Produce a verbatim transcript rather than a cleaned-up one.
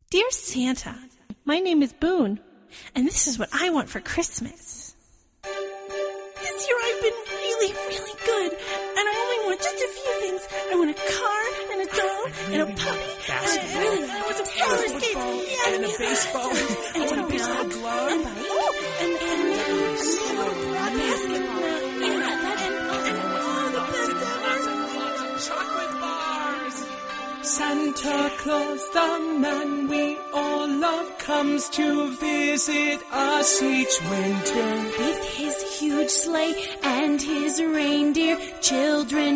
Dear Santa, my name is Boone, and this is what I want for Christmas. This year I've been really, really good, and I only want just a few things. I want a car and a doll and a puppy and a really I want some roller skates yeah, and a baseball and, and, and a baseball glove and, oh, and, and, and, and a basketball. Yeah, that and, and all the best ever. Chocolate bars. Santa Claus, the man we all love, comes to visit us each winter. With his huge sleigh and his reindeer, children